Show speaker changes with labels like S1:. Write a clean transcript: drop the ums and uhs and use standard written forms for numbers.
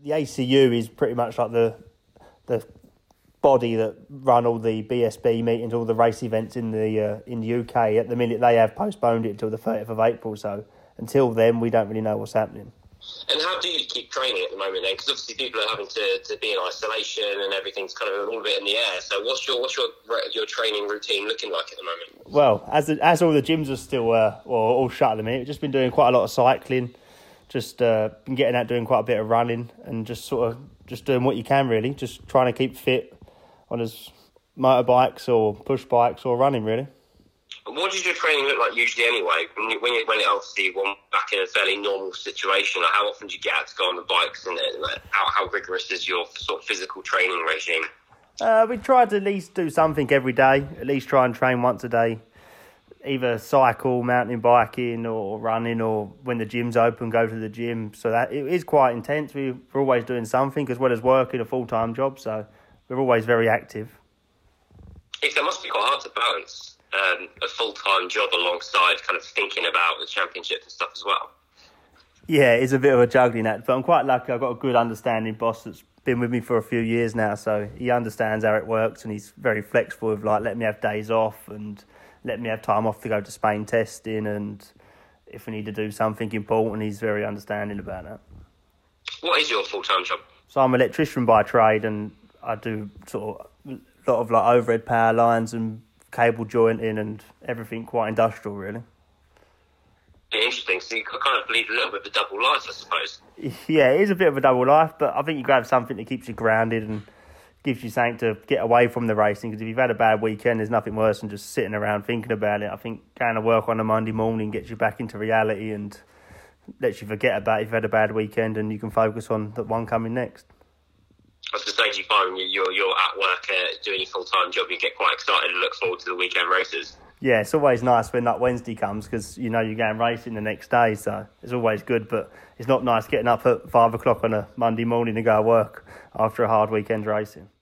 S1: the ACU is pretty much like the body that run all the BSB meetings, all the race events in the UK. At the minute, they have postponed it until the 30th of April. So until then, we don't really know what's happening.
S2: And how do you keep training at the moment then? Because obviously people are having to be in isolation and everything's kind of all a bit in the air. So what's your training routine looking like at the moment?
S1: Well, as all the gyms are still all shut at the minute, we've just been doing quite a lot of cycling, just been getting out doing quite a bit of running and just doing what you can really, just trying to keep fit on as motorbikes or push bikes or running really.
S2: What does your training look like usually anyway? When it obviously went back in a fairly normal situation, like how often do you get out to go on the bikes and how rigorous is your sort of physical training regime?
S1: We try to at least do something every day, at least try and train once a day, either cycle, mountain biking or running, or when the gym's open, go to the gym. So that it is quite intense. We're always doing something as well as working a full-time job, so we're always very active.
S2: It must be quite hard to balance a full-time job alongside kind of thinking about the championship and stuff as well.
S1: Yeah, it's a bit of a juggling act, but I'm quite lucky. I've got a good understanding boss that's been with me for a few years now, so he understands how it works and he's very flexible with letting me have days off and letting me have time off to go to Spain testing, and if we need to do something important, he's very understanding about that.
S2: What is your full-time job?
S1: So I'm an electrician by trade and I do sort of a lot of overhead power lines and cable jointing and everything quite industrial really.
S2: Interesting. So you kind of lead a little bit of a double life, I suppose.
S1: Yeah, it is a bit of a double life, but I think you've got to have something that keeps you grounded and gives you something to get away from the racing, because if you've had a bad weekend, there's nothing worse than just sitting around thinking about it. I think going to work on a Monday morning gets you back into reality and lets you forget about it if you've had a bad weekend, and you can focus on the one coming next.
S2: I was going to say, do you find when you're at work doing your full-time job, you get quite excited and look forward to the weekend races?
S1: Yeah, it's always nice when that Wednesday comes, because you know you're going racing the next day, so it's always good. But it's not nice getting up at 5 o'clock on a Monday morning to go to work after a hard weekend racing.